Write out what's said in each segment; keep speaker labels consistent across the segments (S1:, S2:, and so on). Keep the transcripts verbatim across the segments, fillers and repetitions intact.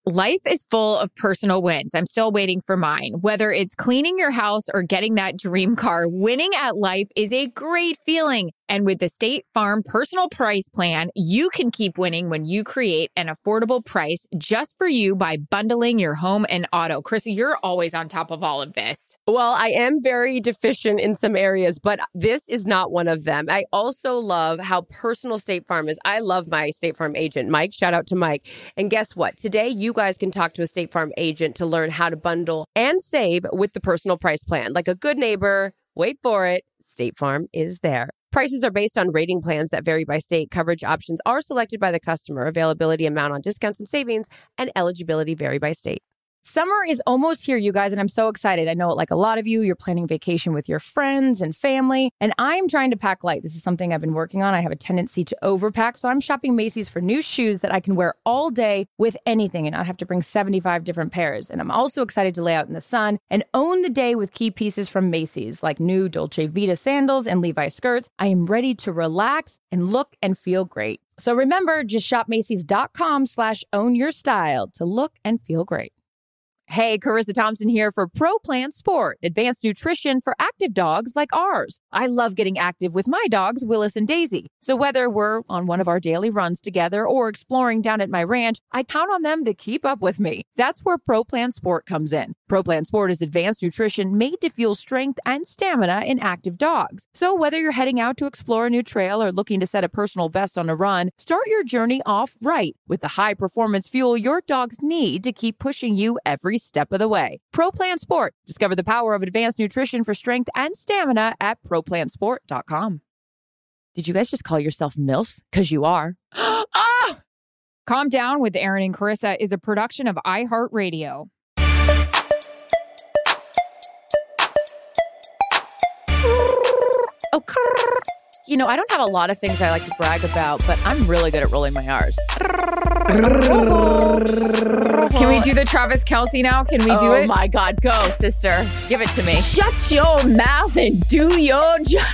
S1: Life is full of personal wins. I'm still waiting for mine. Whether it's cleaning your house or getting that dream car, winning at life is a great feeling. And with the State Farm Personal Price Plan, you can keep winning when you create an affordable price just for you by bundling your home and auto. Krista, you're always on top of all of this.
S2: Well, I am very deficient in some areas, but this is not one of them. I also love how personal State Farm is. I love my State Farm agent, Mike. Shout out to Mike. And guess what? Today, you guys can talk to a State Farm agent to learn how to bundle and save with the Personal Price Plan. Like a good neighbor, wait for it, State Farm is there. Prices are based on rating plans that vary by state. Coverage options are selected by the customer. Availability, amount on discounts and savings, and eligibility vary by state.
S3: Summer is almost here, you guys, and I'm so excited. I know, like a lot of you, you're planning vacation with your friends and family, and I'm trying to pack light. This is something I've been working on. I have a tendency to overpack, so I'm shopping Macy's for new shoes that I can wear all day with anything and not have to bring seventy-five different pairs. And I'm also excited to lay out in the sun and own the day with key pieces from Macy's, like new Dolce Vita sandals and Levi skirts. I am ready to relax and look and feel great. So remember, just shop Macy's.com slash own your style to look and feel great.
S1: Hey, Carissa Thompson here for Pro Plan Sport, advanced nutrition for active dogs like ours. I love getting active with my dogs, Willis and Daisy. So whether we're on one of our daily runs together or exploring down at my ranch, I count on them to keep up with me. That's where Pro Plan Sport comes in. Pro Plan Sport is advanced nutrition made to fuel strength and stamina in active dogs. So whether you're heading out to explore a new trail or looking to set a personal best on a run, start your journey off right with the high-performance fuel your dogs need to keep pushing you every step of the way. Pro Plan Sport. Discover the power of advanced nutrition for strength and stamina at pro plan sport dot com. Did you guys just call yourself MILFs? Because you are. Ah! Calm Down with Aaron and Carissa is a production of iHeartRadio.
S2: Oh, you know, I don't have a lot of things I like to brag about, but I'm really good at rolling my R's.
S1: Can we do the Travis Kelce now? Can we do
S2: oh
S1: it?
S2: Oh my God, go, sister. Give it to me.
S1: Shut your mouth and do your job.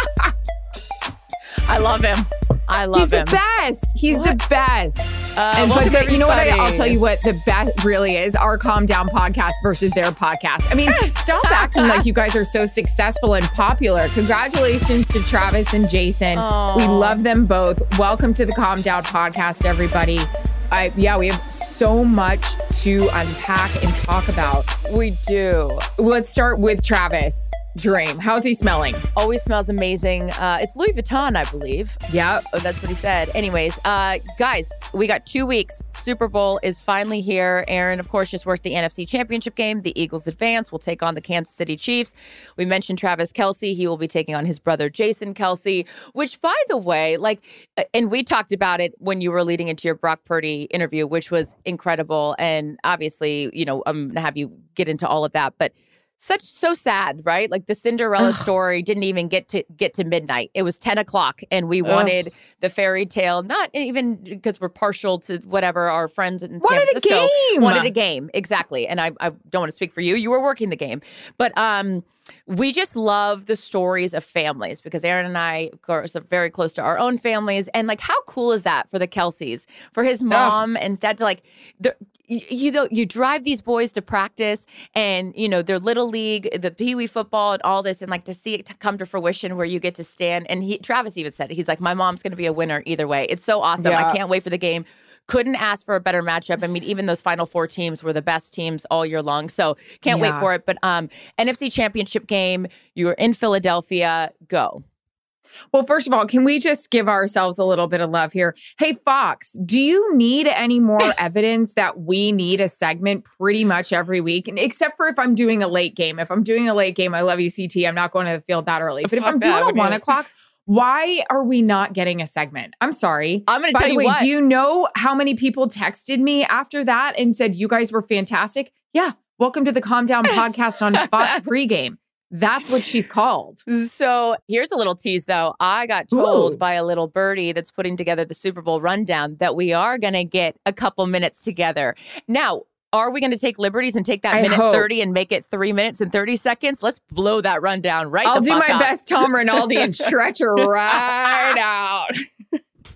S2: I love him. I love
S1: He's
S2: him.
S1: He's the best. He's what? the best.
S2: Uh,
S1: and
S2: well,
S1: but the, you know what? I, I'll tell you what the best really is: our Calm Down podcast versus their podcast. I mean, stop acting like you guys are so successful and popular. Congratulations to Travis and Jason. Aww. We love them both. Welcome to the Calm Down podcast, everybody. I, yeah, we have so much to unpack and talk about.
S2: We do.
S1: Let's start with Travis. Dream. How's he smelling?
S2: Always smells amazing. Uh, it's Louis Vuitton, I believe.
S1: Yeah.
S2: Oh, that's what he said. Anyways, uh, guys, we got two weeks. Super Bowl is finally here. Aaron, of course, just worked the N F C Championship game. The Eagles advance. We'll take on the Kansas City Chiefs. We mentioned Travis Kelce. He will be taking on his brother, Jason Kelce, which, by the way, like, and we talked about it when you were leading into your Brock Purdy interview, which was incredible. And obviously, you know, I'm going to have you get into all of that. But Such so sad, right? Like the Cinderella story didn't even get to get to midnight. It was ten o'clock, and we wanted Ugh. the fairy tale. Not even because we're partial to whatever our friends in
S1: wanted
S2: San Francisco
S1: a game.
S2: wanted a game. Exactly, and I, I don't want to speak for you. You were working the game, but um, we just love the stories of families because Aaron and I, of course, are very close to our own families, and like how cool is that for the Kelces, for his mom Ugh. and dad to like the. You, you know, you drive these boys to practice and, you know, their little league, the Pee Wee football and all this, and like to see it to come to fruition where you get to stand. And he, Travis even said, he's like, my mom's going to be a winner either way. It's so awesome. Yeah. I can't wait for the game. Couldn't ask for a better matchup. I mean, even those Final Four teams were the best teams all year long. So can't yeah. wait for it. But um, N F C Championship game, you are in Philadelphia. Go.
S1: Well, first of all, can we just give ourselves a little bit of love here? Hey, Fox, do you need any more evidence that we need a segment pretty much every week? And except for if I'm doing a late game. If I'm doing a late game, I love you, C T. I'm not going to the field that early. But if I'm doing a one o'clock, why are we not getting a segment? I'm sorry.
S2: I'm going to tell
S1: you
S2: what. By the way,
S1: do you know how many people texted me after that and said, you guys were fantastic? Yeah. Welcome to the Calm Down podcast on Fox pregame. That's what she's called.
S2: So here's a little tease, though. I got told
S1: Ooh.
S2: by a little birdie that's putting together the Super Bowl rundown that we are going to get a couple minutes together. Now, are we going to take liberties and take that
S1: I
S2: minute
S1: hope.
S2: thirty and make it three minutes and thirty seconds? Let's blow that rundown right
S1: I'll
S2: the
S1: do
S2: fuck
S1: my
S2: up.
S1: best Tom Rinaldi and stretch her right out.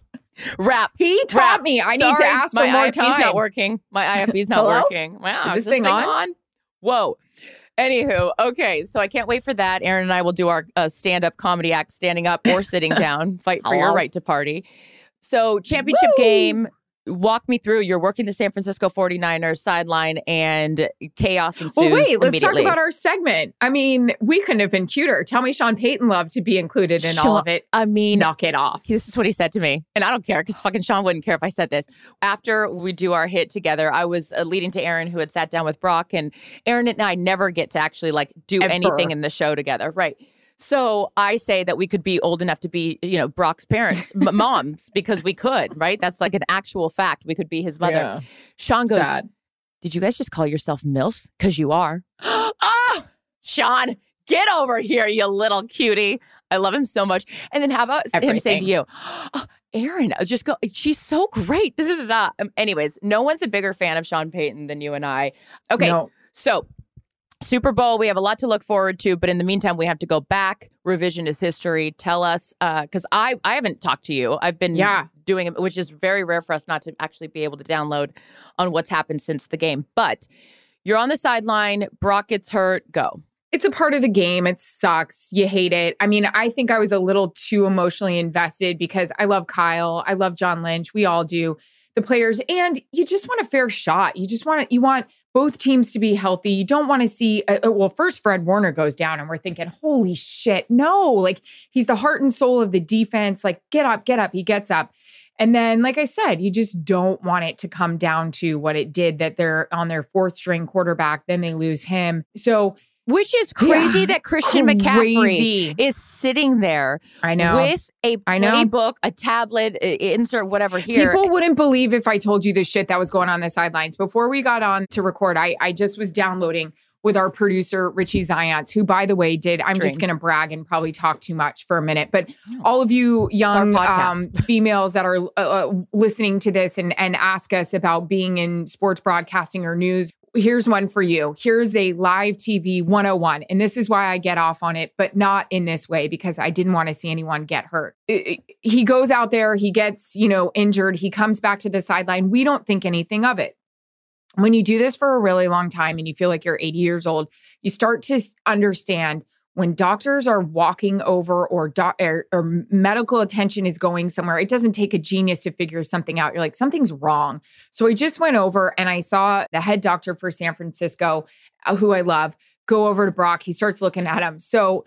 S2: Rap.
S4: He taught
S2: Rap.
S4: me. I
S2: Sorry,
S4: need to ask
S2: my
S4: for more
S2: I F B's
S4: time.
S2: not working. My I F B's not
S4: Hello?
S2: working. Wow.
S4: Is
S2: Is
S4: this
S2: this
S4: thing
S2: thing
S4: on?
S2: on? Whoa. Anywho, okay. So I can't wait for that. Aaron and I will do our uh, stand-up comedy act, standing up or sitting down. Fight for your
S4: Hello?
S2: right to party. So championship
S4: Woo!
S2: game. Walk me through. You're working the San Francisco forty-niners sideline and chaos ensues
S4: Well, wait, let's talk
S2: immediately.
S4: about our segment. I mean, we couldn't have been cuter. Tell me Sean Payton loved to be included in all
S2: Sean-
S4: of it.
S2: I mean,
S4: Knock it off.
S2: this is what he said to me. And I don't care because fucking Sean wouldn't care if I said this. After we do our hit together, I was uh, leading to Aaron, who had sat down with Brock. And Aaron and I never get to actually like do
S4: Ever.
S2: anything in the show together. Right. So I say that we could be old enough to be, you know, Brock's parents, m- moms, because we could, right? That's like an actual fact. We could be his mother.
S4: Yeah.
S2: Sean goes,
S4: Sad.
S2: did you guys just call yourself MILFs? Because you are. Ah, Sean, get over here, you little cutie. I love him so much. And then how about him saying to
S4: Everything.
S2: you, oh, Aaron, just go, she's so great. Da, da, da, da. Um, anyways, no one's a bigger fan of Sean Payton than you and I. Okay,
S4: No.
S2: so Super Bowl, we have a lot to look forward to, but in the meantime, we have to go back. Revisionist history. Tell us, because I I haven't talked to you. I've been
S4: Yeah.
S2: doing it, which is very rare for us not to actually be able to download on what's happened since the game. But you're on the sideline. Brock gets hurt. Go.
S4: It's a part of the game. It sucks. You hate it. I mean, I think I was a little too emotionally invested because I love Kyle. I love John Lynch. We all do. The players, and you just want a fair shot. You just want to, you want both teams to be healthy. You don't want to see, uh, well, first Fred Warner goes down and we're thinking, holy shit, no, like he's the heart and soul of the defense. Like, get up, get up. He gets up. And then, like I said, you just don't want it to come down to what it did, that they're on their fourth string quarterback, then they lose him. So,
S2: Which is crazy
S4: Yeah,
S2: that Christian
S4: crazy.
S2: McCaffrey is sitting there
S4: I know.
S2: with a
S4: I know.
S2: playbook, a tablet, i- insert whatever here.
S4: People wouldn't believe if I told you the shit that was going on the sidelines. Before we got on to record, I, I just was downloading with our producer, Richie Zions, who, by the way, did, I'm
S2: Dream.
S4: just going to brag and probably talk too much for a minute, but all of you young
S2: It's our
S4: um,
S2: podcast.
S4: females that are uh, uh, listening to this and, and ask us about being in sports broadcasting or news, here's one for you. Here's a live T V one oh one. And this is why I get off on it, but not in this way, because I didn't want to see anyone get hurt. It- it- he goes out there, he gets, you know, injured. He comes back to the sideline. We don't think anything of it. When you do this for a really long time and you feel like you're eighty years old, you start to s- understand when doctors are walking over or, doc- or, or medical attention is going somewhere, it doesn't take a genius to figure something out. You're like, something's wrong. So I just went over and I saw the head doctor for San Francisco, uh, who I love, go over to Brock. He starts looking at him. So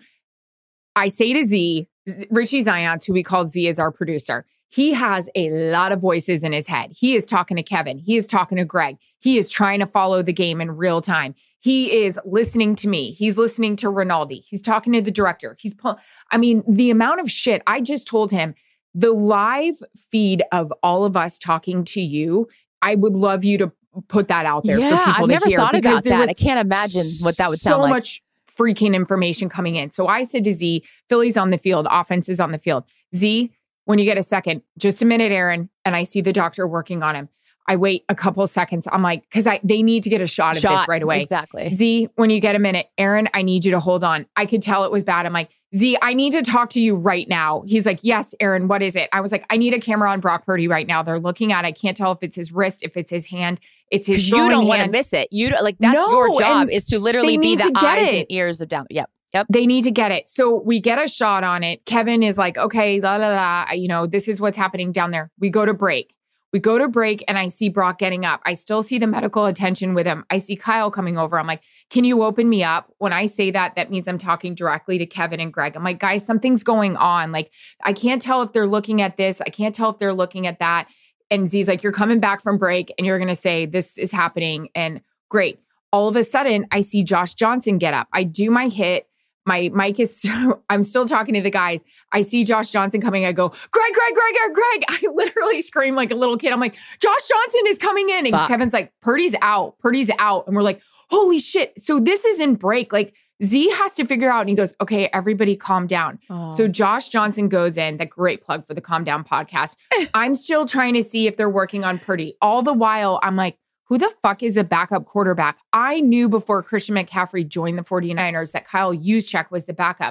S4: I say to Z, Richie Zions, who we call Z as our producer, he has a lot of voices in his head. He is talking to Kevin. He is talking to Greg. He is trying to follow the game in real time. He is listening to me. He's listening to Rinaldi. He's talking to the director. He's, pu- I mean, the amount of shit. I just told him the live feed of all of us talking to you, I would love you to put that out there for
S2: yeah,
S4: people
S2: I've
S4: to
S2: never
S4: hear.
S2: thought
S4: because
S2: about
S4: there
S2: that.
S4: was
S2: I can't imagine what that would sound
S4: so
S2: like.
S4: much freaking information coming in. So I said to Z, Philly's on the field, offense is on the field. Z, when you get a second, just a minute, Aaron, and I see the doctor working on him. I wait a couple of seconds. I'm like, because I they need to get a shot of
S2: Shot,
S4: this right away.
S2: exactly.
S4: Z, when you get a minute, Aaron, I need you to hold on. I could tell it was bad. I'm like, Z, I need to talk to you right now. He's like, yes, Aaron, what is it? I was like, I need a camera on Brock Purdy right now. They're looking at it. I can't tell if it's his wrist, if it's his hand, it's his
S2: Because you
S4: throwing
S2: don't want to
S4: hand.
S2: miss it. You don't, like that's
S4: No,
S2: your job
S4: and
S2: is to literally
S4: they
S2: be
S4: need
S2: the
S4: to get
S2: eyes
S4: it.
S2: and ears of down. Yep. Yep.
S4: They need to get it. So we get a shot on it. Kevin is like, okay, la, la, la. You know, this is what's happening down there. We go to break. We go to break and I see Brock getting up. I still see the medical attention with him. I see Kyle coming over. I'm like, can you open me up? When I say that, that means I'm talking directly to Kevin and Greg. I'm like, guys, something's going on. Like, I can't tell if they're looking at this. I can't tell if they're looking at that. And Z's like, you're coming back from break and you're going to say this is happening. And great. All of a sudden, I see Josh Johnson get up. I do my hit. My mic is, I'm still talking to the guys. I see Josh Johnson coming. I go, Greg, Greg, Greg, Greg, Greg. I literally scream like a little kid. I'm like, Josh Johnson is coming in. And
S2: Fuck.
S4: Kevin's like, Purdy's out. Purdy's out. And we're like, holy shit. So this is in break. Like Z has to figure out. And he goes, okay, everybody calm down.
S2: Oh.
S4: So Josh Johnson goes in. That great plug for the Calm Down podcast. I'm still trying to see if they're working on Purdy. All the while, I'm like, who the fuck is a backup quarterback? I knew before Christian McCaffrey joined the forty-niners that Kyle Juszczyk was the backup.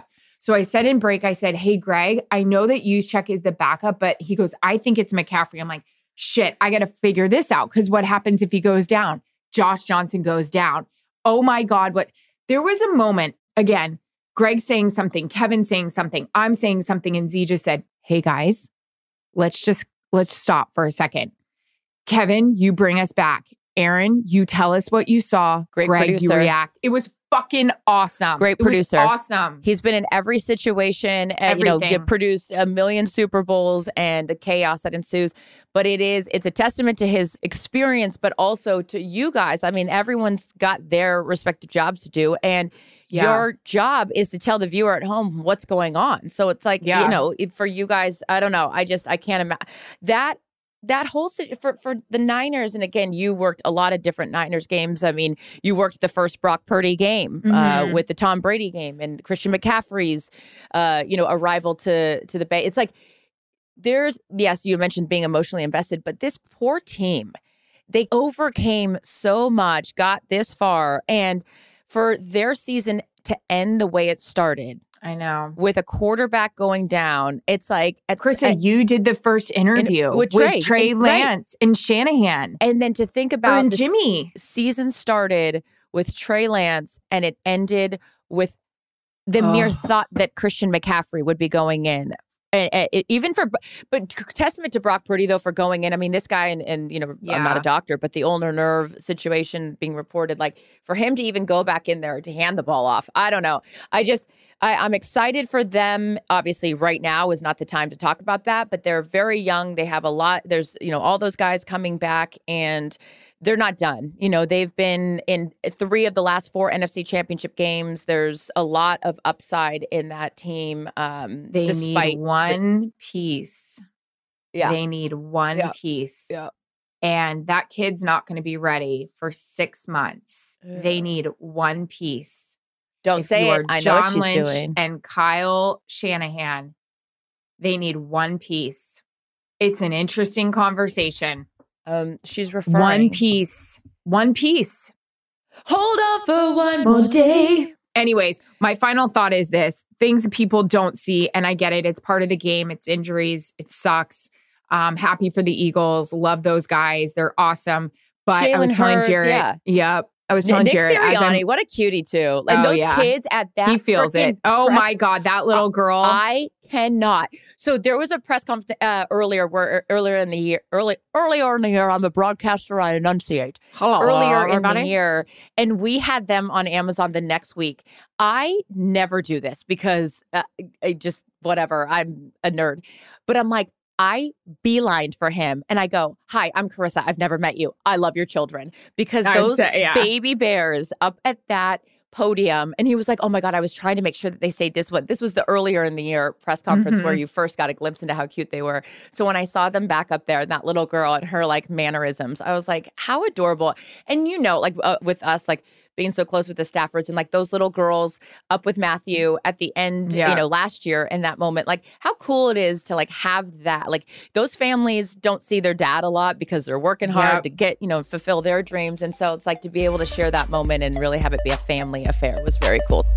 S4: So I said in break, I said, hey, Greg, I know that Juszczyk is the backup, but he goes, I think it's McCaffrey. I'm like, shit, I got to figure this out. Because what happens if he goes down? Josh Johnson goes down. Oh my God. What? There was a moment, again, Greg saying something, Kevin saying something, I'm saying something, and Z just said, hey guys, let's just, let's stop for a second. Kevin, you bring us back. Aaron, you tell us what you saw.
S2: Great
S4: Greg,
S2: producer.
S4: you react. It was fucking awesome.
S2: Great
S4: It was
S2: producer.
S4: awesome.
S2: He's been in every situation, and, you know,
S4: Everything.
S2: get produced a million Super Bowls and the chaos that ensues. But it is, it's a testament to his experience, but also to you guys. I mean, everyone's got their respective jobs to do. And
S4: Yeah.
S2: your job is to tell the viewer at home what's going on. So it's like,
S4: Yeah.
S2: you know, it- for you guys, I don't know. I just, I can't imagine that. That whole sit- for for the Niners, and again, you worked a lot of different Niners games. I mean, you worked the first Brock Purdy game uh,
S4: Mhm.
S2: with the Tom Brady game and Christian McCaffrey's, uh, you know, arrival to to the Bay. It's like there's yes, you mentioned being emotionally invested, but this poor team, they overcame so much, got this far, and for their season to end the way it started,
S4: I know.
S2: with a quarterback going down, it's like at,
S4: Krista,
S2: at-
S4: you did the first interview
S2: with
S4: with
S2: Trey.
S4: Trey,
S2: And- right.
S4: Lance and Shanahan.
S2: and then to think
S4: Or
S2: about
S4: and
S2: the
S4: Jimmy.
S2: s- season started with Trey Lance and it ended with the mere
S4: Oh.
S2: thought that Christian McCaffrey would be going in. And, and it- even for, but testament to Brock Purdy though for going in. I mean, this guy and and you know, I'm not
S4: Yeah.
S2: a doctor, but the ulnar nerve situation being reported, like for him to even go back in there to hand the ball off, I don't know. I just, I, I'm excited for them. Obviously, right now is not the time to talk about that, but they're very young. They have a lot. There's you know all those guys coming back and. They're not done. You know, they've been in three of the last four N F C championship games. There's a lot of upside in that team. Um,
S4: They
S2: despite
S4: need one piece.
S2: yeah,
S4: They need one
S2: Yeah.
S4: piece.
S2: Yeah.
S4: And that kid's not going to be ready for six months. They
S2: Yeah.
S4: need one piece.
S2: don't
S4: If
S2: say
S4: you
S2: it.
S4: are
S2: I know
S4: John
S2: what she's
S4: Lynch
S2: doing.
S4: and Kyle Shanahan, they need one piece. It's an interesting conversation.
S2: Um, she's referring.
S4: One piece. One piece.
S2: Hold on for one more day.
S4: Anyways, my final thought is this. Things that people don't see, and I get it. It's part of the game. It's injuries. It sucks. Um, happy for the Eagles. Love those guys. They're awesome. But I was
S2: Jalen
S4: telling
S2: Hurts,
S4: Jared.
S2: yeah.
S4: Yep. I was telling
S2: Nick
S4: Jared. as I'm-
S2: Sirianni, what a cutie too. Like
S4: Oh,
S2: those
S4: yeah.
S2: kids at that.
S4: he feels
S2: frickin'
S4: it. Oh
S2: press-
S4: my God. That little girl.
S2: I cannot. So there was a press conference uh, earlier, where earlier in the year, early earlier in the year, I'm a broadcaster. I enunciate.
S4: Hello,
S2: earlier in
S4: everybody.
S2: the year, and we had them on Amazon the next week. I never do this because uh, I just whatever. I'm a nerd, but I'm like. I beelined for him and I go, hi, I'm Carissa. I've never met you. I love your children. Because
S4: I
S2: those
S4: said- yeah.
S2: baby bears up at that podium. And he was like, oh my God, I was trying to make sure that they stayed disciplined. This was the earlier in the year press conference
S4: Mhm.
S2: where you first got a glimpse into how cute they were. So when I saw them back up there, that little girl and her like mannerisms, I was like, how adorable. And you know, like uh, with us, like being so close with the Staffords and like those little girls up with Matthew at the end,
S4: Yeah.
S2: you know, last year in that moment, like how cool it is to like have that. Like those families don't see their dad a lot because they're working hard
S4: Yep.
S2: to get, you know, fulfill their dreams. And so it's like to be able to share that moment and really have it be a family affair was very cool.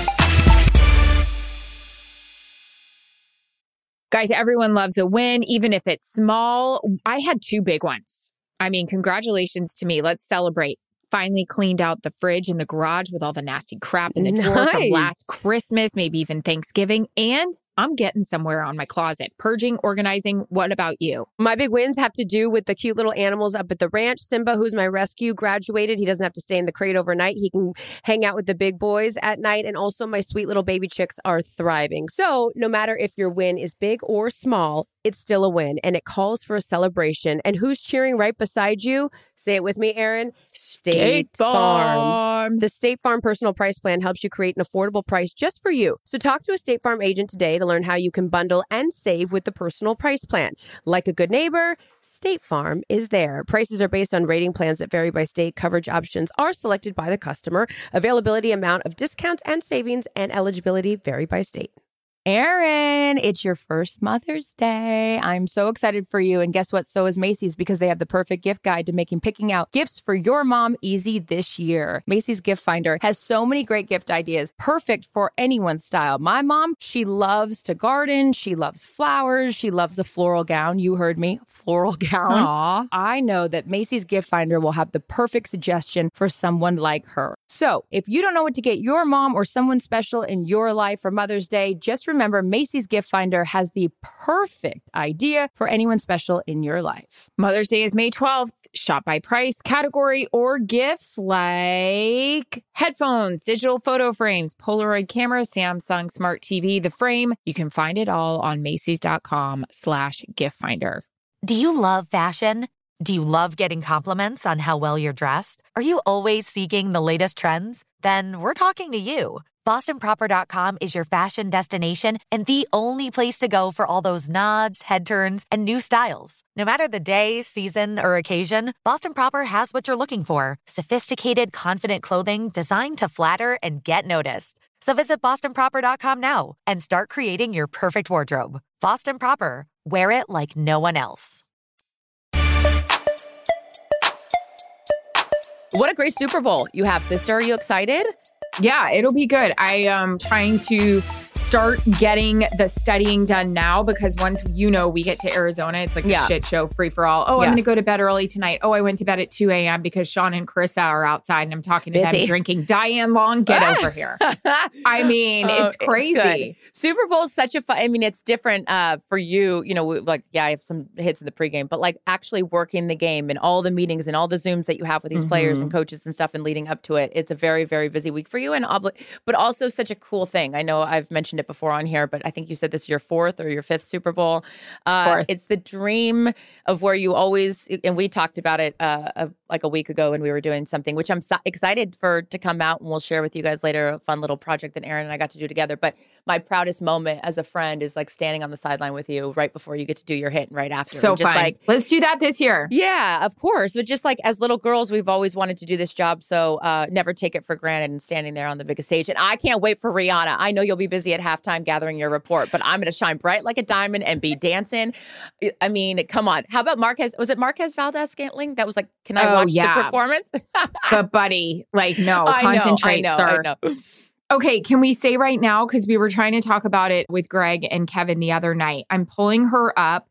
S4: Guys, everyone loves a win, even if it's small. I had two big ones. I mean, congratulations to me. Let's celebrate. Finally cleaned out the fridge and the garage with all the nasty crap in the drawer from
S3: Nice.
S4: last Christmas, maybe even Thanksgiving. And I'm getting somewhere on my closet. Purging, organizing. What about you?
S3: My big wins have to do with the cute little animals up at the ranch. Simba, who's my rescue, graduated. He doesn't have to stay in the crate overnight. He can hang out with the big boys at night. And also my sweet little baby chicks are thriving. So no matter if your win is big or small, it's still a win. And it calls for a celebration. And who's cheering right beside you? Say it with me, Aaron. State Farm. The State Farm Personal Price Plan helps you create an affordable price just for you. So talk to a State Farm agent today to learn how you can bundle and save with the Personal Price Plan. Like a good neighbor, State Farm is there. Prices are based on rating plans that vary by state. Coverage options are selected by the customer. Availability, amount of discounts and savings, and eligibility vary by state. Erin, it's your first Mother's Day. I'm so excited for you. And guess what? So is Macy's, because they have the perfect gift guide to making picking out gifts for your mom easy this year. Macy's Gift Finder has so many great gift ideas, perfect for anyone's style. My mom, she loves to garden. She loves flowers. She loves a floral gown. You heard me, floral gown.
S4: Aww.
S3: I know that Macy's Gift Finder will have the perfect suggestion for someone like her. So if you don't know what to get your mom or someone special in your life for Mother's Day, just remember Macy's Gift Finder has the perfect idea for anyone special in your life.
S4: Mother's Day is May twelfth. Shop by price, category, or gifts like headphones, digital photo frames, Polaroid camera, Samsung Smart T V, the frame. You can find it all on Macy's.com slash gift finder.
S5: Do you love fashion? Do you love getting compliments on how well you're dressed? Are you always seeking the latest trends? Then we're talking to you. Boston Proper dot com is your fashion destination and the only place to go for all those nods, head turns, and new styles. No matter the day, season, or occasion, Boston Proper has what you're looking for. Sophisticated, confident clothing designed to flatter and get noticed. So visit Boston Proper dot com now and start creating your perfect wardrobe. Boston Proper. Wear it like no one else.
S2: What a great Super Bowl you have, sister. Are you excited?
S4: Yeah, it'll be good. I am trying to start getting the studying done now because once, you know, we get to Arizona, it's like
S2: Yeah.
S4: a shit show, free for all. Oh,
S2: Yeah.
S4: I'm going to go to bed early tonight. Oh, I went to bed at two a.m. because Sean and Carissa are outside and I'm talking to
S2: Busy.
S4: them drinking Diane Long. Get over here. I mean,
S2: Oh,
S4: it's crazy.
S2: good. Super Bowl is such a fun, I mean, it's different uh, for you, you know, we- like, yeah, I have some hits in the pregame, but like actually working the game and all the meetings and all the Zooms that you have with these players
S4: Mhm.
S2: and coaches and stuff and leading up to it. It's a very, very busy week for you and obli- but also such a cool thing. I know I've mentioned it before on here, but I think you said this is your fourth or your fifth Super Bowl. Uh,
S4: Fourth.
S2: It's the dream of where you always, and we talked about it uh, a, like a week ago when we were doing something, which I'm so excited for to come out and we'll share with you guys later, a fun little project that Erin and I got to do together. But my proudest moment as a friend is like standing on the sideline with you right before you get to do your hit and right after.
S4: So
S2: And just
S4: fun.
S2: like,
S4: Let's do that this year.
S2: yeah, of course. But just like as little girls, we've always wanted to do this job. So uh, never take it for granted and standing there on the biggest stage. And I can't wait for Rihanna. I know you'll be busy at halftime gathering your report, but I'm going to shine bright like a diamond and be dancing. I mean, come on. How about Marquez? Was it Marquez Valdez Scantling? That was like, can I
S4: Oh,
S2: watch
S4: yeah.
S2: the performance?
S4: But buddy, like, no,
S2: I know,
S4: concentrate,
S2: I know,
S4: sir.
S2: I know.
S4: Okay, can we say right now, because we were trying to talk about it with Greg and Kevin the other night, I'm pulling her up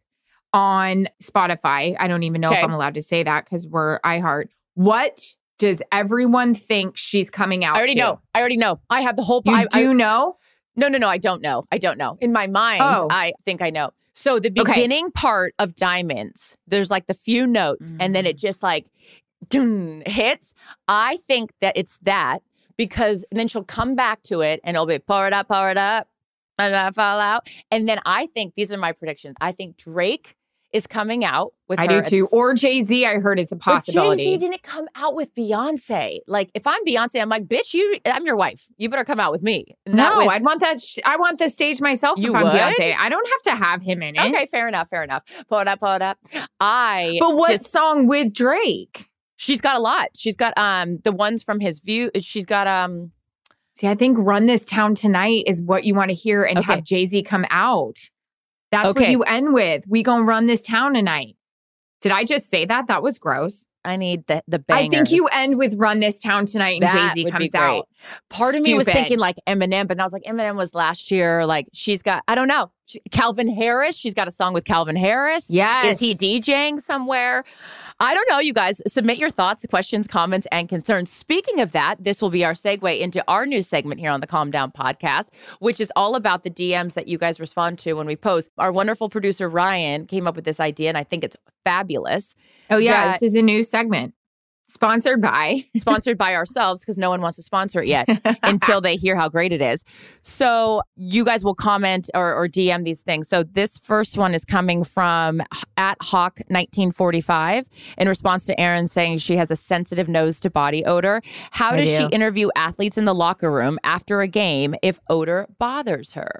S4: on Spotify. I don't even know
S2: Okay.
S4: if I'm allowed to say that because we're iHeart. What does everyone think she's coming out
S2: I already
S4: to?
S2: know. I already know. I have the whole.
S4: You
S2: I,
S4: do
S2: I,
S4: know?
S2: No, no, no. I don't know. I don't know. In my mind,
S4: Oh.
S2: I think I know. So the
S4: Okay.
S2: beginning part of Diamonds, there's like the few notes, and then it
S4: Mm.
S2: just like dun, hits. I think that it's that because and then she'll come back to it, and it'll be pour it up, pour it up, and I fall out. And then I think these are my predictions. I think Drake is coming out with
S4: I
S2: her.
S4: do too.
S2: It's-
S4: Or Jay-Z, I heard it's a
S2: But
S4: possibility.
S2: Jay-Z didn't come out with Beyonce. Like, if I'm Beyonce, I'm like, bitch, you, I'm your wife. You better come out with me. Not
S4: No,
S2: with-
S4: I'd want that. Sh- I want the stage myself
S2: You
S4: if I'm
S2: would?
S4: Beyonce. I don't have to have him in it.
S2: Okay, fair enough, fair enough. Pull it up, pull it up. I
S4: But what
S2: just-
S4: song with Drake?
S2: she's got a lot. She's got um the ones from his view. She's got um
S4: See, I think Run This Town Tonight is what you want to hear and
S2: Okay.
S4: have Jay-Z come out. That's what
S2: Okay.
S4: you end with. We gonna run this town tonight. Did I just say that? That was gross.
S2: I need the the bangers.
S4: I think you end with Run This Town Tonight and
S2: That
S4: Jay-Z
S2: would be
S4: comes
S2: great.
S4: out.
S2: Part of me was
S4: Stupid.
S2: thinking like Eminem, but I was like, Eminem was last year. Like she's got, I don't know. She, Calvin Harris. She's got a song with Calvin Harris.
S4: Yes.
S2: Is he DJing somewhere? I don't know, you guys. Submit your thoughts, questions, comments, and concerns. Speaking of that, this will be our segue into our new segment here on the Calm Down podcast, which is all about the D Ms that you guys respond to when we post. Our wonderful producer, Ryan, came up with this idea, and I think it's fabulous.
S4: Oh yeah,
S2: that-
S4: this is a new segment. Sponsored by
S2: Sponsored by ourselves because no one wants to sponsor it yet until they hear how great it is. So you guys will comment or, or D M these things. So this first one is coming from at Hawk nineteen forty-five in response to Erin saying she has a sensitive nose to body odor. How
S4: I
S2: does
S4: do.
S2: she interview athletes in the locker room after a game if odor bothers her?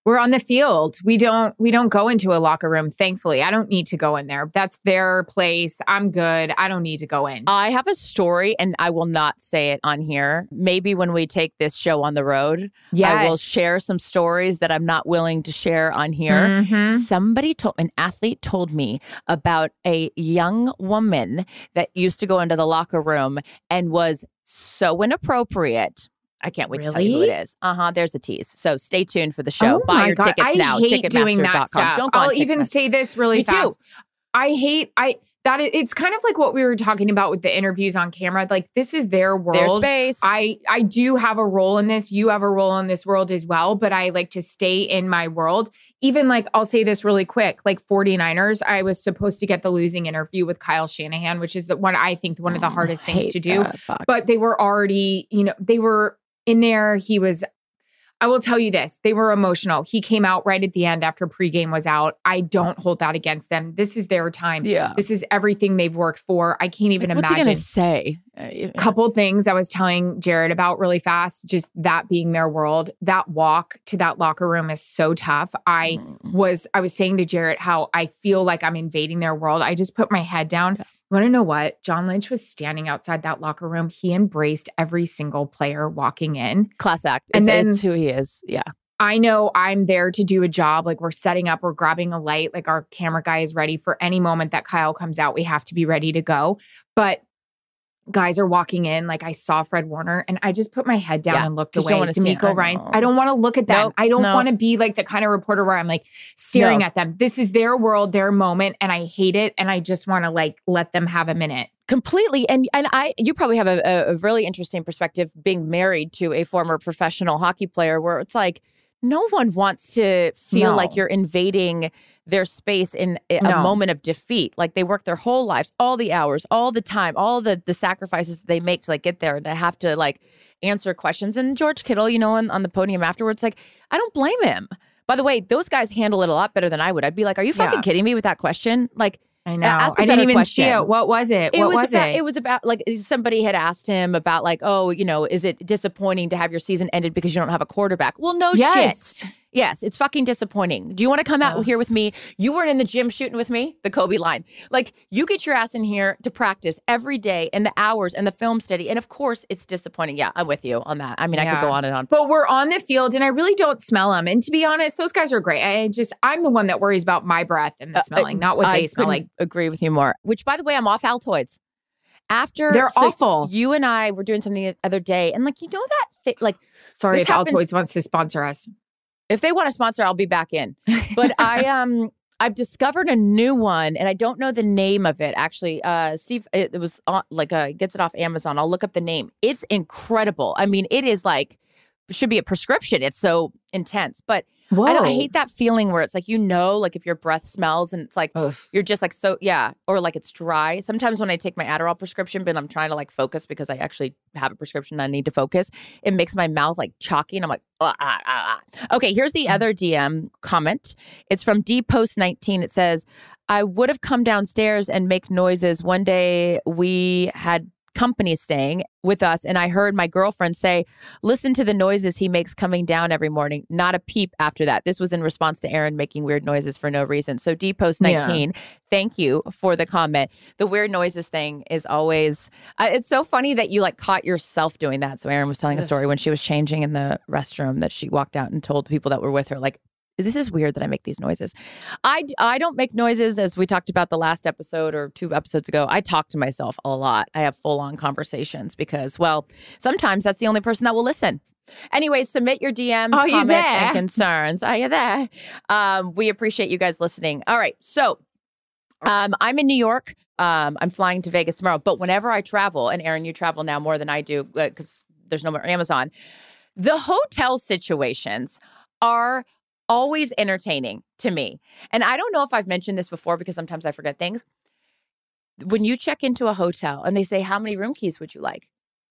S4: We're on the field. We don't we don't go into a locker room, thankfully. I don't need to go in there. That's their place. I'm good. I don't need to go in.
S2: I have a story, and I will not say it on here. Maybe when we take this show on the road,
S4: yes.
S2: I will share some stories that I'm not willing to share on here.
S4: Mm-hmm.
S2: Somebody told, an athlete told me about a young woman that used to go into the locker room and was so inappropriate. I can't wait
S4: really?
S2: to tell you who it is. Uh-huh. There's a tease. So stay tuned for the show.
S4: Oh
S2: Buy your
S4: God.
S2: tickets
S4: I
S2: now.
S4: hate doing that
S2: Ticketmaster dot com.
S4: stuff.
S2: Don't go
S4: I'll
S2: on
S4: even
S2: Ticketmaster.
S4: say this really
S2: Me
S4: fast.
S2: Too.
S4: I hate I that is, it's kind of like what we were talking about with the interviews on camera. Like this is their world.
S2: Their space.
S4: I I do have a role in this. You have a role in this world as well, but I like to stay in my world. Even like I'll say this really quick, like 49ers, I was supposed to get the losing interview with Kyle Shanahan, which is the one I think one of the hardest
S2: oh,
S4: things to do.
S2: That. Fuck.
S4: But they were already, you know, they were in there. He was I will tell you this. They were emotional. He came out right at the end after pregame was out. I don't hold that against them. This is their time.
S2: Yeah.
S4: This is everything they've worked for. I can't even
S2: like, what's
S4: imagine.
S2: What's he going to say?
S4: A couple things I was telling Jared about really fast, just that being their world. That walk to that locker room is so tough. I
S2: Mm.
S4: was, I was saying to Jared how I feel like I'm invading their world. I just put my head down.
S2: Yeah.
S4: You want to know what? John Lynch was standing outside that locker room. He embraced every single player walking in.
S2: Class act.
S4: And
S2: It's,
S4: then-
S2: it's who he is. Yeah.
S4: I know I'm there to do a job. Like we're setting up, we're grabbing a light. Like our camera guy is ready for any moment that Kyle comes out. We have to be ready to go. But guys are walking in. Like I saw Fred Warner and I just put my head down
S2: Yeah,
S4: and looked
S2: 'cause you don't
S4: away.
S2: wanna see it.
S4: D'Amico
S2: I
S4: Ryans.
S2: know.
S4: I don't want to look at them.
S2: Nope,
S4: I don't
S2: no.
S4: want to be like the kind of reporter where I'm like staring
S2: No.
S4: at them. This is their world, their moment. And I hate it. And I just want to like let them have a minute.
S2: Completely. And and I you probably have a, a really interesting perspective being married to a former professional hockey player where it's like no one wants to feel
S4: No.
S2: like you're invading their space in a
S4: No.
S2: moment of defeat. Like they work their whole lives, all the hours, all the time, all the the sacrifices that they make to like get there and to have to like answer questions. And George Kittle, you know, on, on the podium afterwards, like I don't blame him. By the way, those guys handle it a lot better than I would. I'd be like, are you fucking
S4: Yeah.
S2: kidding me with that question? Like
S4: I know.
S2: ask a
S4: I didn't
S2: better
S4: even
S2: question.
S4: see it. What was it?
S2: It
S4: what
S2: was,
S4: was,
S2: about,
S4: it?
S2: It was about like somebody had asked him about like, oh, you know, is it disappointing to have your season ended because you don't have a quarterback? Well, no
S4: Yes.
S2: shit. Yes, it's fucking disappointing. Do you want to come out
S4: Ugh.
S2: here with me? You weren't in the gym shooting with me, the Kobe line. Like you get your ass in here to practice every day and the hours and the film study. And of course it's disappointing. Yeah, I'm with you on that. I mean, I
S4: Yeah.
S2: could go on and on.
S4: But we're on the field and I really don't smell them. And to be honest, those guys are great. I just, I'm the one that worries about my breath and the smelling, not what
S2: I
S4: they smell
S2: couldn't
S4: like.
S2: agree with you more. Which, by the way, I'm off Altoids. After
S4: They're
S2: so
S4: awful.
S2: You and I were doing something the other day, and like you know that thing, like
S4: Sorry
S2: this
S4: if
S2: happens-
S4: Altoids wants to sponsor us.
S2: if they want to sponsor, I'll be back in. But I um I've discovered a new one, and I don't know the name of it. Actually, uh, Steve, it, it was on, like uh, gets it off Amazon. I'll look up the name. It's incredible. I mean, it is like it should be a prescription. It's so intense, but
S4: Whoa.
S2: I, don't, I hate that feeling where it's like you know, like if your breath smells and it's like
S4: Ugh.
S2: you're just like so yeah, or like it's dry. Sometimes when I take my Adderall prescription, but I'm trying to like focus because I actually have a prescription and I need to focus, it makes my mouth like chalky and I'm like, ah, ah, ah, ah. Okay, here's the other D M comment. It's from D Post nineteen. It says, I would have come downstairs and make noises. One day we had company staying with us and I heard my girlfriend say, listen to the noises he makes coming down every morning. Not a peep after that. This was in response to Aaron making weird noises for no reason. So D Post nineteen, yeah. Thank you for the comment. The weird noises thing is always, uh, it's so funny that you like caught yourself doing that. So Aaron was telling a story when she was changing in the restroom that she walked out and told people that were with her, like, this is weird that I make these noises. I, I don't make noises, as we talked about the last episode or two episodes ago. I talk to myself a lot. I have full-on conversations because, well, sometimes that's the only person that will listen. Anyways, submit your D Ms,
S4: Are you
S2: comments,
S4: there?
S2: and concerns. Are you there? Um, we appreciate you guys listening. All right, so um, I'm in New York. Um, I'm flying to Vegas tomorrow. But whenever I travel, and Aaron, you travel now more than I do because uh, there's no more Amazon, the hotel situations are always entertaining to me. And I don't know if I've mentioned this before because sometimes I forget things. When you check into a hotel and they say, how many room keys would you like?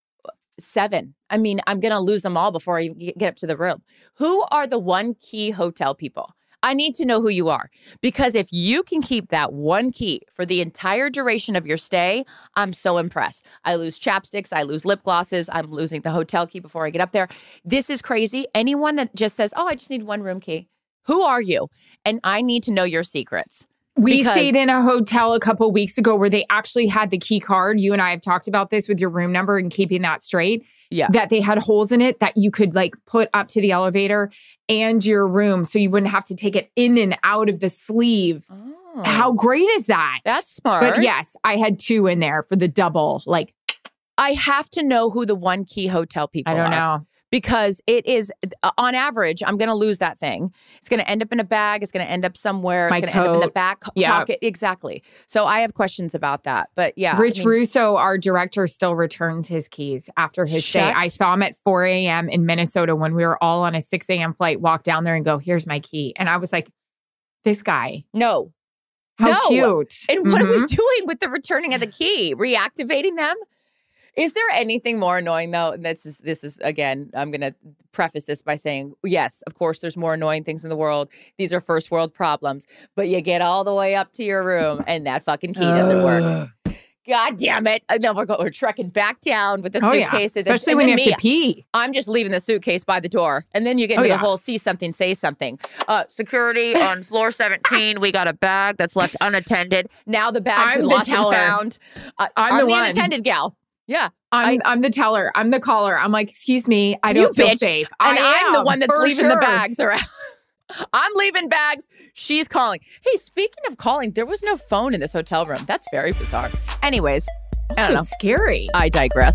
S2: Seven. I mean, I'm going to lose them all before I get up to the room. Who are the one key hotel people? I need to know who you are, because if you can keep that one key for the entire duration of your stay, I'm so impressed. I lose chapsticks. I lose lip glosses. I'm losing the hotel key before I get up there. This is crazy. Anyone that just says, oh, I just need one room key. Who are you? And I need to know your secrets.
S4: We
S2: Because-
S4: stayed in a hotel a couple weeks ago where they actually had the key card. You and I have talked about this with your room number and keeping that straight.
S2: Yeah.
S4: That they had holes in it that you could like put up to the elevator and your room so you wouldn't have to take it in and out of the sleeve.
S2: Oh.
S4: How great is that?
S2: That's smart.
S4: But yes, I had two in there for the double. Like,
S2: I have to know who the one key hotel people
S4: I don't
S2: are.
S4: know.
S2: Because it is, uh, on average, I'm going to lose that thing. It's going to end up in a bag. It's going to end up somewhere.
S4: My
S2: It's going to end up in the
S4: coat.
S2: back
S4: Yeah.
S2: pocket. Exactly. So I have questions about that. But yeah.
S4: Rich
S2: I mean,
S4: Russo, our director, still returns his keys after his stay.
S2: Shut-
S4: I saw him at four a.m. in Minnesota when we were all on a six a.m. flight, walk down there and go, here's my key. And I was like, this guy,
S2: No.
S4: how
S2: No.
S4: cute.
S2: And what are we
S4: Mhm.
S2: doing with the returning of the key? Reactivating them? Is there anything more annoying though? And this is this is again, I'm gonna preface this by saying, yes, of course, there's more annoying things in the world. These are first world problems. But you get all the way up to your room and that fucking key doesn't work. God damn it. And then we're going we're trekking back down with the
S4: Oh, yeah.
S2: suitcases.
S4: Especially
S2: and
S4: when you
S2: then
S4: have
S2: me,
S4: to pee.
S2: I'm just leaving the suitcase by the door. And then you get
S4: Oh,
S2: into
S4: yeah.
S2: the whole see something, say something. Uh, security on floor seventeen. We got a bag that's left unattended. Now the bag's
S4: I'm
S2: been
S4: the
S2: lost and
S4: teller.
S2: found. Uh,
S4: I'm
S2: I'm
S4: the
S2: the
S4: one.
S2: unattended gal. Yeah.
S4: I'm
S2: I-
S4: I'm the teller. I'm the caller. I'm like, excuse me, I
S2: You
S4: don't feel
S2: bitch.
S4: safe.
S2: And
S4: I
S2: I'm the
S4: am,
S2: one that's
S4: for
S2: leaving the
S4: sure.
S2: bags around. I'm leaving bags. She's calling. Hey, speaking of calling, there was no phone in this hotel room. That's very bizarre. Anyways, I don't
S4: So
S2: know.
S4: scary.
S2: I digress.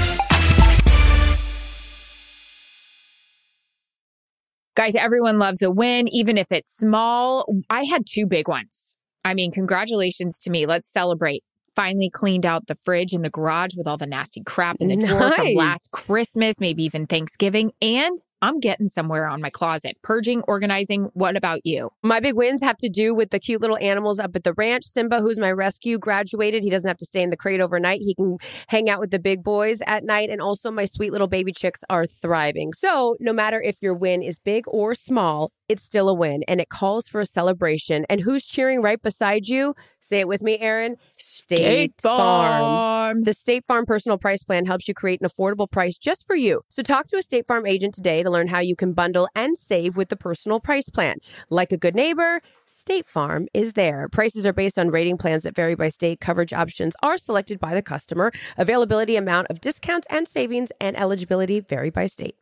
S4: Guys, everyone loves a win, even if it's small. I had two big ones. I mean, congratulations to me. Let's celebrate. Finally cleaned out the fridge in the garage with all the nasty crap in the drawer from
S3: Nice.
S4: last Christmas, maybe even Thanksgiving. And I'm getting somewhere on my closet. Purging, organizing. What about you?
S3: My big wins have to do with the cute little animals up at the ranch. Simba, who's my rescue, graduated. He doesn't have to stay in the crate overnight. He can hang out with the big boys at night. And also my sweet little baby chicks are thriving. So no matter if your win is big or small, it's still a win. And it calls for a celebration. And who's cheering right beside you? Say it with me, Aaron. State Farm. The State Farm Personal Price Plan helps you create an affordable price just for you. So talk to a State Farm agent today to learn how you can bundle and save with the Personal Price Plan. Like a good neighbor, State Farm is there. Prices are based on rating plans that vary by state. Coverage options are selected by the customer. Availability, amount of discounts and savings, and eligibility vary by state.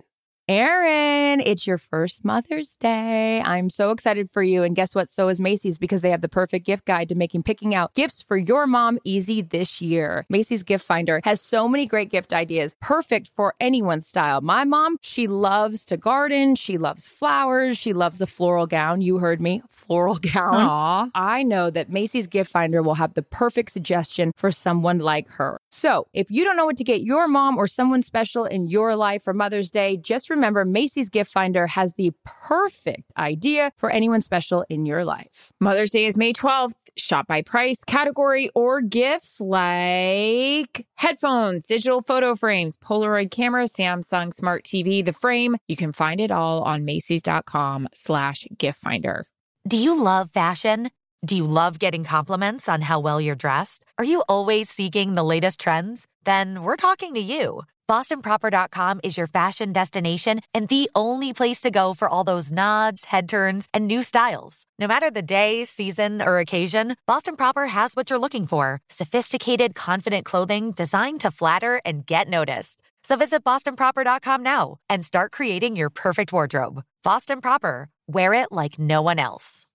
S1: Erin, it's your first Mother's Day. I'm so excited for you. And guess what? So is Macy's, because they have the perfect gift guide to making picking out gifts for your mom easy this year. Macy's Gift Finder has so many great gift ideas, perfect for anyone's style. My mom, she loves to garden. She loves flowers. She loves a floral gown. You heard me, floral gown.
S4: Aw.
S1: I know that Macy's Gift Finder will have the perfect suggestion for someone like her. So if you don't know what to get your mom or someone special in your life for Mother's Day, just remember Macy's Gift Finder has the perfect idea for anyone special in your life.
S4: Mother's Day is May twelfth. Shop by price, category, or gifts like headphones, digital photo frames, Polaroid camera, Samsung Smart T V, the frame. You can find it all on Macy's.com slash gift finder.
S5: Do you love fashion? Do you love getting compliments on how well you're dressed? Are you always seeking the latest trends? Then we're talking to you. Boston Proper dot com is your fashion destination and the only place to go for all those nods, head turns, and new styles. No matter the day, season, or occasion, Boston Proper has what you're looking for. Sophisticated, confident clothing designed to flatter and get noticed. So visit Boston Proper dot com now and start creating your perfect wardrobe. Boston Proper. Wear it like no one else.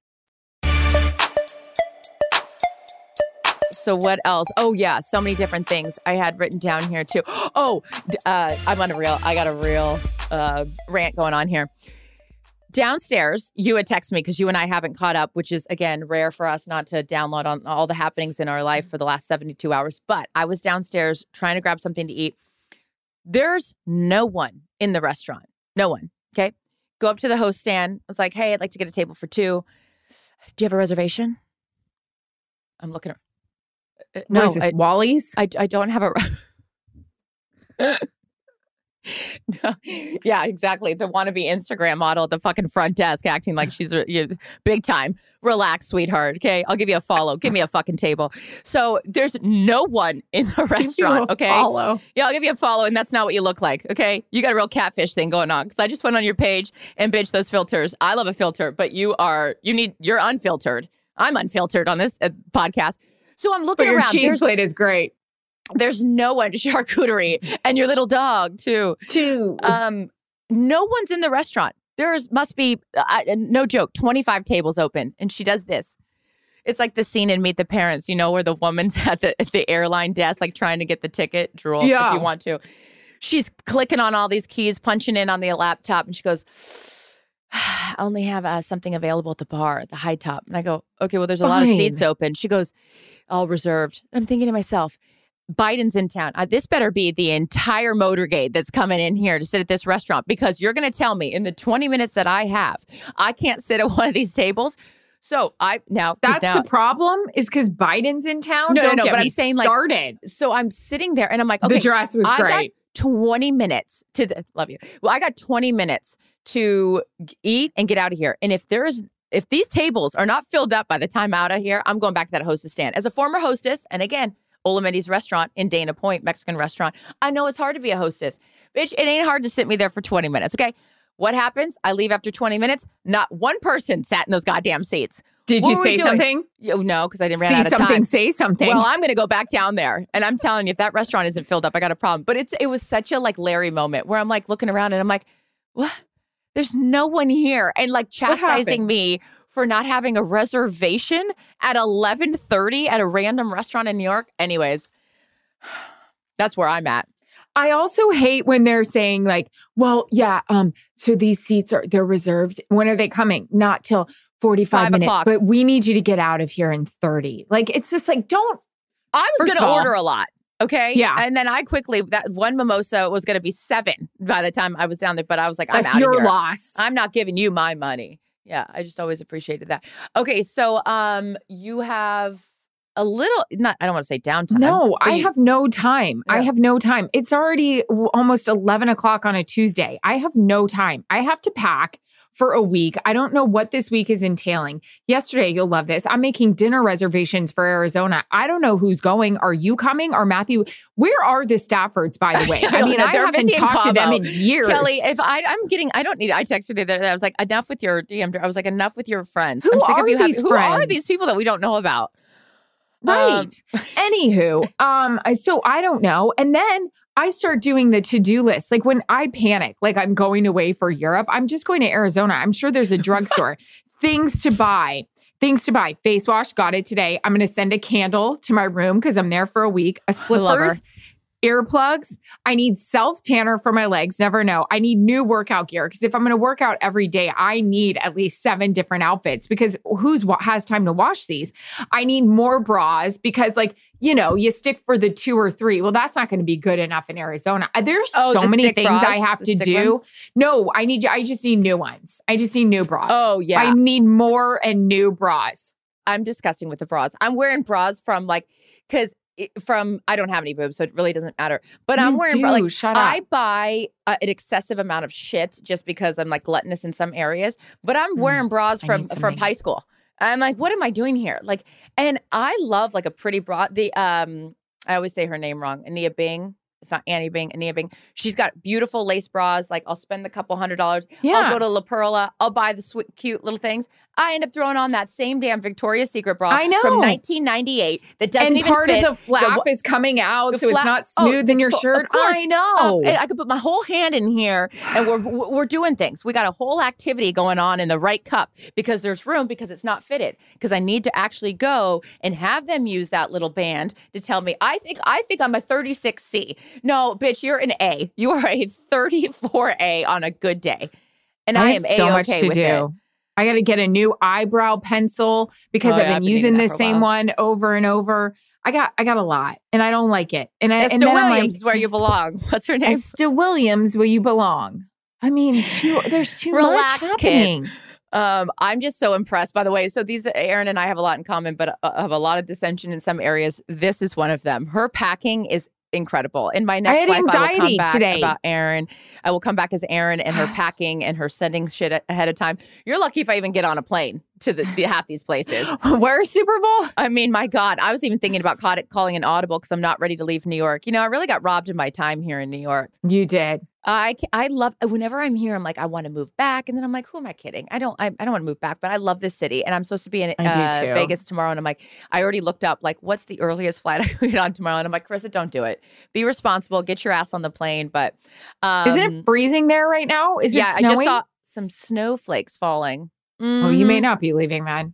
S2: So what else? Oh yeah, so many different things I had written down here too. Oh, uh, I'm on a real, I got a real uh, rant going on here. Downstairs, you had texted me because you and I haven't caught up, which is, again, rare for us not to download on all the happenings in our life for the last seventy-two hours. But I was downstairs trying to grab something to eat. There's no one in the restaurant. No one. Okay. Go up to the host stand. I was like, hey, I'd like to get a table for two. Do you have a reservation? I'm looking at Uh,
S4: What
S2: No,
S4: is this,
S2: I,
S4: Wally's?
S2: I, I don't have a. Yeah, exactly. The wannabe Instagram model at the fucking front desk acting like she's a, you know, big time. Relax, sweetheart. Okay. I'll give you a follow. Give me a fucking table. So there's no one in the restaurant. Okay.
S4: Follow.
S2: Yeah, I'll give you a follow. And that's not what you look like. Okay. You got a real catfish thing going on. Cause I just went on your page and bitch those filters. I love a filter, but you are, you need, you're unfiltered. I'm unfiltered on this uh, podcast. So I'm looking
S4: but your
S2: around.
S4: cheese
S2: There's,
S4: plate is great.
S2: there's no one. Charcuterie and your little dog too.
S4: Too.
S2: Um, no one's in the restaurant. There's must be, uh, no joke, twenty-five tables open. And she does this. It's like the scene in Meet the Parents, you know, where the woman's at the, at the airline desk, like trying to get the ticket, drool,
S4: Yeah.
S2: if you want to. She's clicking on all these keys, punching in on the laptop. And she goes, I only have uh, something available at the bar, at the high top. And I go, okay, well, there's a lot of
S4: Fine.
S2: seats open. She goes, all reserved. I'm thinking to myself, Biden's in town. Uh, this better be the entire motorcade that's coming in here to sit at this restaurant, because you're going to tell me in the twenty minutes that I have, I can't sit at one of these tables. So I now 'cause
S4: That's
S2: now,
S4: the problem is because Biden's in town.
S2: No, no,
S4: Don't
S2: no,
S4: get
S2: but
S4: me
S2: I'm saying, like,
S4: started.
S2: so I'm sitting there and I'm like, okay,
S4: The dress was
S2: I got
S4: great.
S2: twenty minutes to the, love you. Well, I got twenty minutes to g- eat and get out of here. And if there's, if these tables are not filled up by the time I'm out of here, I'm going back to that hostess stand. As a former hostess, and again, Olamendi's restaurant in Dana Point, Mexican restaurant, I know it's hard to be a hostess. Bitch, it ain't hard to sit me there for twenty minutes, okay? What happens? I leave after twenty minutes. Not one person sat in those goddamn seats.
S4: Did
S2: What
S4: you
S2: were we
S4: say
S2: doing?
S4: something?
S2: You, no, because I didn't ran
S4: See
S2: out of
S4: something,
S2: time.
S4: say something.
S2: Well, I'm going to go back down there. And I'm telling you, if that restaurant isn't filled up, I got a problem. But it's it was such a like Larry moment where I'm like looking around and I'm like, what? There's no one here. And like chastising
S4: happened?
S2: me for not having a reservation at eleven thirty at a random restaurant in New York. Anyways, that's where I'm at.
S4: I also hate when they're saying like, well, yeah, um, so these seats are, they're reserved. When are they coming? Not till forty-five
S2: Five
S4: minutes,
S2: o'clock.
S4: but we need you to get out of here in thirty. Like, it's just like, don't.
S2: I was
S4: First
S2: going to
S4: of all-
S2: order a lot. Okay.
S4: Yeah.
S2: And then I quickly, that one mimosa was going to be seven by the time I was down there. But I was like, I'm
S4: That's
S2: out
S4: your
S2: of here.
S4: loss.
S2: I'm not giving you my money. Yeah, I just always appreciated that. Okay, so um, you have a little, not, I don't want to say downtime.
S4: No,
S2: but
S4: I
S2: you-
S4: have no time. I
S2: Yeah.
S4: have no time. It's already w- almost eleven o'clock on a Tuesday. I have no time. I have to pack for a week. I don't know what this week is entailing. Yesterday, you'll love this. I'm making dinner reservations for Arizona. I don't know who's going. Are you coming? Or Matthew? Where are the Staffords, by the way? I,
S2: I don't
S4: mean,
S2: know.
S4: I
S2: They're
S4: haven't
S2: busy in
S4: talked to them
S2: Cabo.
S4: in years.
S2: Kelly, if I, I'm getting, I don't need, I texted the other day. I was like, enough with your D M. I was like, enough with your friends.
S4: Who
S2: I'm sick
S4: are
S2: of you having-
S4: these
S2: Who are
S4: friends?
S2: these people that we don't know about?
S4: Right. Anywho, um, I- so I don't know. And then I start doing the to-do list. Like when I panic, like I'm going away for Europe, I'm just going to Arizona. I'm sure there's a drugstore. Things to buy. Things to buy. Face wash, got it today. I'm going to send a candle to my room because I'm there for a week. A
S2: love her.
S4: slippers, earplugs. I need self-tanner for my legs. Never know. I need new workout gear because if I'm going to work out every day, I need at least seven different outfits because who's wa- has time to wash these? I need more bras because like, you know, you stick for the two or three. Well, that's not going to be good enough in Arizona. Uh, There's
S2: Oh,
S4: so
S2: the
S4: many
S2: stick
S4: things
S2: bras?
S4: I have
S2: The
S4: to
S2: stick
S4: do.
S2: ones?
S4: No, I need, I just need new ones. I just need new bras.
S2: Oh, yeah.
S4: I need more and new bras.
S2: I'm disgusting with the bras. I'm wearing bras from like, because from, I don't have any boobs, so it really doesn't matter. But I'm
S4: You
S2: wearing, bra-
S4: do.
S2: like,
S4: Shut up.
S2: I buy uh, an excessive amount of shit just because I'm like gluttonous in some areas. But I'm
S4: Mm,
S2: wearing bras
S4: I
S2: from
S4: need
S2: from
S4: something.
S2: high school. I'm like, what am I doing here? Like, and I love like a pretty bra. The um, I always say her name wrong. Ania Bing. It's not Annie Bing, Ania Bing. She's got beautiful lace bras. Like I'll spend a couple hundred dollars.
S4: Yeah.
S2: I'll go to La Perla. I'll buy the sweet, cute little things. I end up throwing on that same damn Victoria's Secret bra
S4: I know.
S2: from nineteen ninety-eight that doesn't
S4: and
S2: even
S4: part
S2: fit.
S4: of the flap
S2: wa-
S4: is coming out,
S2: the
S4: so
S2: flap-
S4: it's not
S2: oh,
S4: smooth in
S2: it's
S4: your
S2: fu- of
S4: shirt.
S2: course.
S4: I know.
S2: Uh, and I could put my whole hand in here, and we're we're doing things. We got a whole activity going on in the right cup because there's room because it's not fitted. Because I need to actually go and have them use that little band to tell me. I think I think I'm a thirty-six C. No, bitch, you're an A. You are a thirty-four A on a good day, and I,
S4: I
S2: am
S4: have so
S2: A-okay
S4: much to
S2: with
S4: do.
S2: it.
S4: I got to get a new eyebrow pencil because
S2: Oh,
S4: I've
S2: yeah, I've
S4: been
S2: been
S4: using
S2: needing
S4: the
S2: that for a
S4: same
S2: while.
S4: one over and over. I got I got a lot, and I don't like it. And I
S2: Esther
S4: and then I'm
S2: Williams is where you belong. What's her
S4: like,
S2: name?
S4: Esther Williams, where you belong. I mean, too, there's too
S2: Relax,
S4: much
S2: kid.
S4: happening.
S2: Um, I'm just so impressed. By the way, so these Erin and I have a lot in common, but uh, have a lot of dissension in some areas. This is one of them. Her packing is incredible. In my next
S4: I had
S2: life, I will come
S4: anxiety
S2: back
S4: today.
S2: about Erin. I will come back as Erin and her packing and her sending shit a- ahead of time. You're lucky if I even get on a plane to the, the half these places.
S4: Where's Super Bowl?
S2: I mean, my God, I was even thinking about call it, calling an audible because I'm not ready to leave New York. You know, I really got robbed of my time here in New York.
S4: You did.
S2: I ca- I love whenever I'm here. I'm like, I want to move back, and then I'm like, who am I kidding? I don't. I, I don't want to move back, but I love this city, and I'm supposed to be in
S4: I do
S2: uh,
S4: too.
S2: Vegas tomorrow. And I'm like, I already looked up like, what's the earliest flight I can get on tomorrow? And I'm like, Carissa, don't do it. Be responsible. Get your ass on the plane. But um,
S4: Isn't it freezing there right now? Is
S2: yeah,
S4: it snowing?
S2: I just saw some snowflakes falling.
S4: Oh, you may
S2: Mhm.
S4: not be leaving then.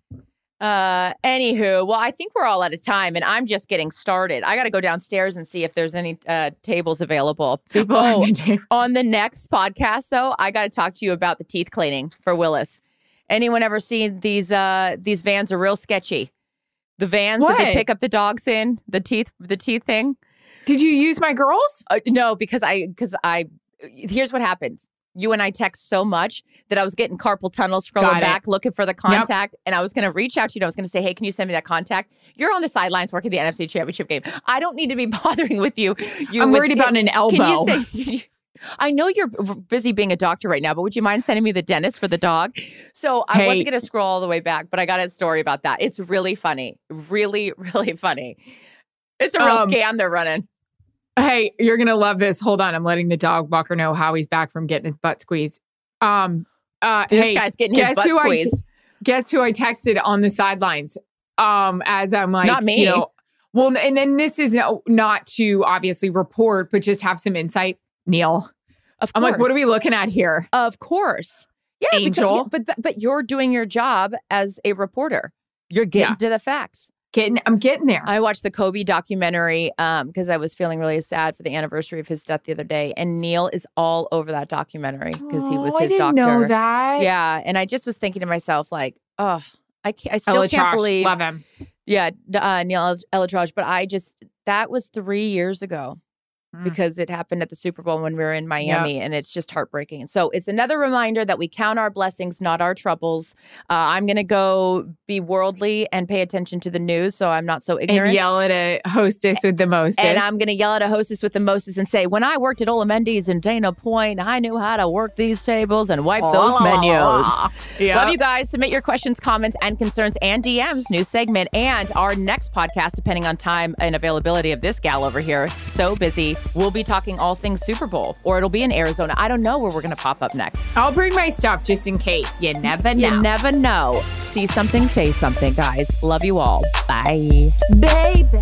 S2: Uh, anywho, well, I think we're all out of time, and I'm just getting started. I got to go downstairs and see if there's any uh, tables available.
S4: People
S2: Oh,
S4: on the table.
S2: On the next podcast, though, I got to talk to you about the teeth cleaning for Willis. Anyone ever seen these? Uh, these vans are real sketchy. The vans that they
S4: What?
S2: pick up the dogs in, the teeth, the teeth thing.
S4: Did you use my girls?
S2: Uh, no, because I, because I. Here's what happens. You and I text so much that I was getting carpal tunnel scrolling
S4: Got it.
S2: back, looking for the contact, and I was going to reach out to you. And I was going to say, "Hey, can you send me that contact? You're on the sidelines working the N F C Championship game. I don't need to be bothering with you. you
S4: I'm
S2: with-
S4: worried about an elbow.
S2: Can you say?" Can you, I know you're b- busy being a doctor right now, but would you mind sending me the dentist for the dog? So I
S4: Hey.
S2: wasn't going to scroll all the way back, but I got a story about that. It's really funny, really, really funny. It's a real
S4: Um,
S2: scam they're running.
S4: Hey, you're gonna love this. Hold on, I'm letting the dog walker know how he's back from getting his butt squeezed. Um, uh,
S2: This
S4: hey,
S2: guy's getting his
S4: guess
S2: butt
S4: who I t-
S2: squeezed.
S4: guess who I texted on the sidelines? Um, as I'm like,
S2: Not me.
S4: You know, well, and then this is no, not to obviously report, but just have some insight. Neil,
S2: Of
S4: I'm
S2: course.
S4: like, what are we looking at here?
S2: Of course. Yeah, because-
S4: Angel?
S2: yeah, but th- but you're doing your job as a reporter. You're getting
S4: Yeah.
S2: to the facts.
S4: Getting, I'm getting there.
S2: I watched the Kobe documentary um because I was feeling really sad for the anniversary of his death the other day, and Neil is all over that documentary because he was
S4: Oh,
S2: his
S4: I didn't
S2: doctor.
S4: know that.
S2: Yeah, and I just was thinking to myself like, oh, I can't, I still
S4: Ella
S2: can't
S4: Trosh,
S2: believe.
S4: love him.
S2: Yeah, d- uh, Neil Elatraj, but I just that was three years ago.
S4: Mm.
S2: Because it happened at the Super Bowl when we were in Miami, and it's just heartbreaking. And so it's another reminder that we count our blessings, not our troubles. Uh, I'm going to go be worldly and pay attention to the news so I'm not so ignorant.
S4: And yell at a hostess with the mostest.
S2: And I'm going to yell at a hostess with the mostest and say, when I worked at Ola Mendy's and Dana Point, I knew how to work these tables and wipe those menus.
S4: Yep.
S2: Love you guys. Submit your questions, comments, and concerns and D Ms. New segment and our next podcast, depending on time and availability of this gal over here. So busy. We'll be talking all things Super Bowl, or it'll be in Arizona. I don't know where we're going to pop up next.
S4: I'll bring my stuff just in case. You never know.
S2: You never know. See something, say something, guys. Love you all. Bye.
S4: Baby.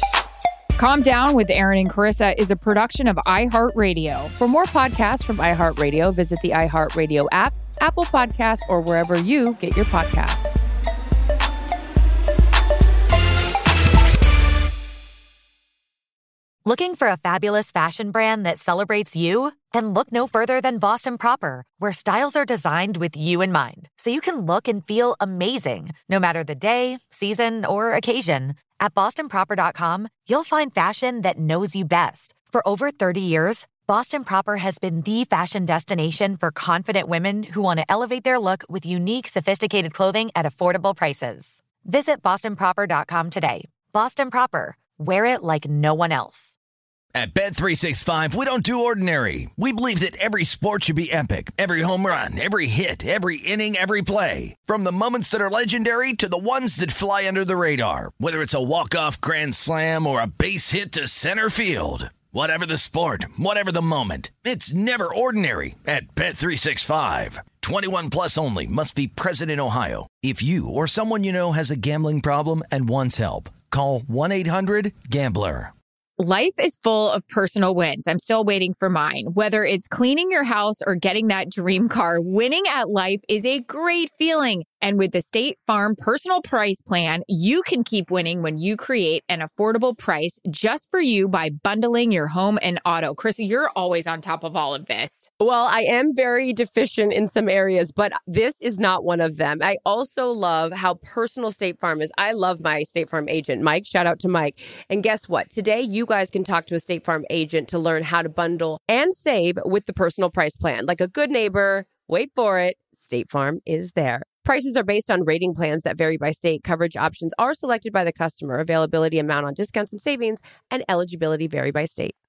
S4: Calm Down with Erin and Carissa is a production of iHeartRadio.
S2: For more podcasts from iHeartRadio, visit the iHeartRadio app, Apple Podcasts, or wherever you get your podcasts.
S5: Looking for a fabulous fashion brand that celebrates you? Then look no further than Boston Proper, where styles are designed with you in mind, so you can look and feel amazing, no matter the day, season, or occasion. At boston proper dot com, you'll find fashion that knows you best. For over thirty years, Boston Proper has been the fashion destination for confident women who want to elevate their look with unique, sophisticated clothing at affordable prices. Visit boston proper dot com today. Boston Proper. Wear it like no one else.
S6: At Bet three sixty-five, we don't do ordinary. We believe that every sport should be epic. Every home run, every hit, every inning, every play. From the moments that are legendary to the ones that fly under the radar. Whether it's a walk-off grand slam or a base hit to center field. Whatever the sport, whatever the moment. It's never ordinary at Bet three sixty-five. twenty-one plus only. Must be present in Ohio. If you or someone you know has a gambling problem and wants help, call one eight hundred gambler.
S4: Life is full of personal wins. I'm still waiting for mine. Whether it's cleaning your house or getting that dream car, winning at life is a great feeling. And with the State Farm Personal Price Plan, you can keep winning when you create an affordable price just for you by bundling your home and auto. Chrissy, you're always on top of all of this.
S3: Well, I am very deficient in some areas, but this is not one of them. I also love how personal State Farm is. I love my State Farm agent, Mike. Shout out to Mike. And guess what? Today, you guys can talk to a State Farm agent to learn how to bundle and save with the Personal Price Plan. Like a good neighbor, wait for it, State Farm is there.
S7: Prices are based on rating plans that vary by state. Coverage options are selected by the customer. Availability, amount on discounts and savings, and eligibility vary by state.